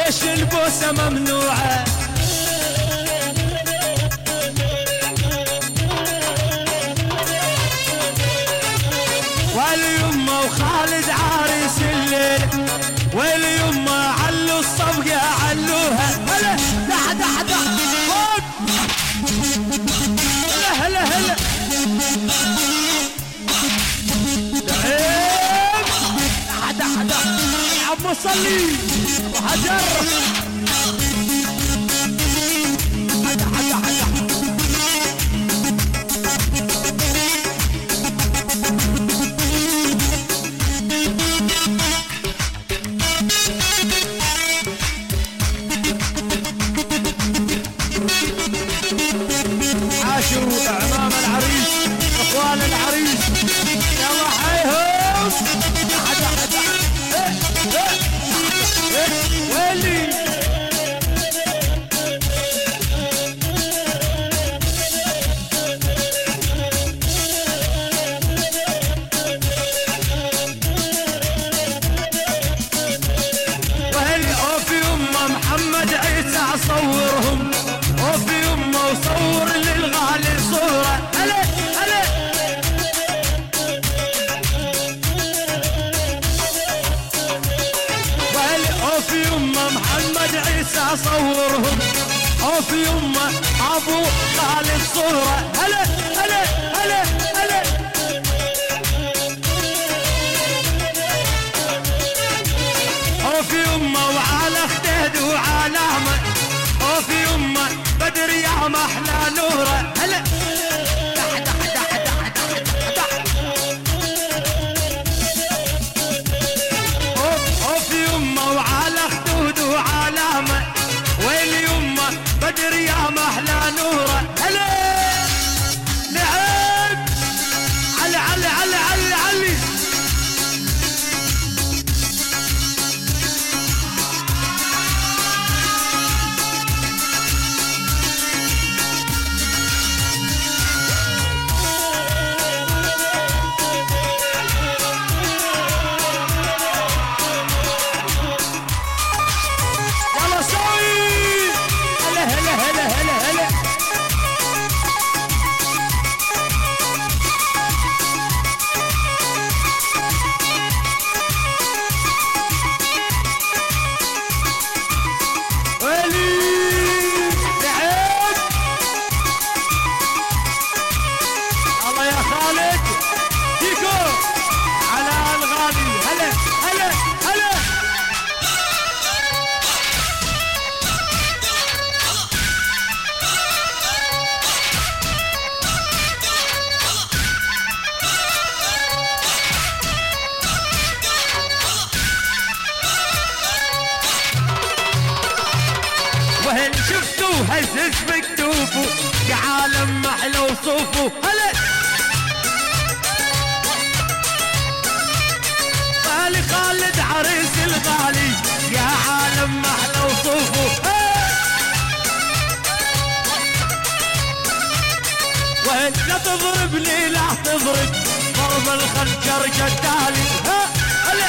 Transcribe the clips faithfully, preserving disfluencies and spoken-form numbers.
ليش البوسة ممنوعة؟ واليمه وخالد عريس الليل، واليمه علوا الصفقة علوها. هلا دح دح دح هلا هلا هلا دح دح دح عم صلي وحجر دح دح دح عاشوا اعمام العريس اخوان العريس يلا حيهم حدا حدا ويلي وهل اوفي امه محمد عيسى اصورهم، اوفي امه وصور للغالي صوره. هلا هلا وهل اوفي امه محمد عيسى اصورهم، اوفي امه ابو خالد صوره. هلا هلا هلا هلا اوفي امه وعلى خديد وعلامه، اوفي امه بدر يا محلى نوره. هلا دح دح دح دح دح دح اوفي امه وعلى خدود وعلامه، ويلي يمه بدر يا محلى نوره. هلا لعب علي علي علي علي علي وهل شفتوا هزز مكتوبه يا عالم محلى وصوفه. هلا غالي خالد عريس الغالي يا عالم محلى وصوفه. وهل لا تضربني لا تضرب ضرب الخنجر جدالي. هلا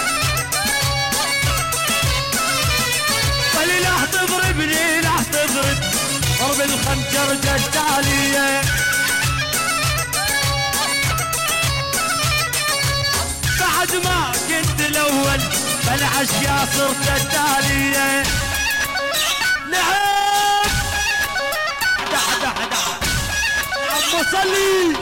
قالي لا تضربني لا تضرب ضرب الخنجر جدالي. بعد ما كنت الاول بالعشيا صرت التالي. نعم دح دح دح عم صلي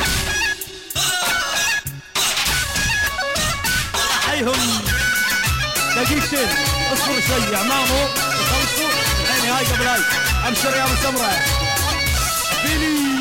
حيهم دقيقتين اصبر شوي عمامه يخلصوا الحين هاي قبل هاي. ابشر يا ابو سمره فيني